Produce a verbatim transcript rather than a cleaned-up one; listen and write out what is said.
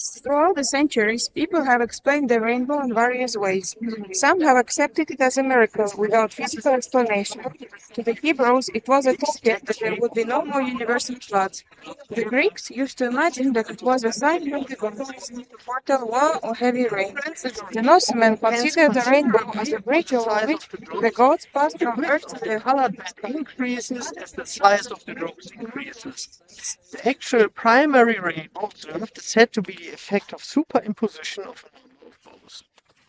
Throughout the centuries, people have explained the rainbow in various ways. Some have accepted it as a miracle without physical explanation. To the Hebrews, it was a token that there would be no more universal floods. The Greeks used to imagine that it was a sign from the gods, mortal war or heavy rain. The Norsemen considered the rainbow as a bridge over which the gods passed from earth to the Increases as the size of the rose increases. The actual primary rainbow observed is said to be the effect of superimposition of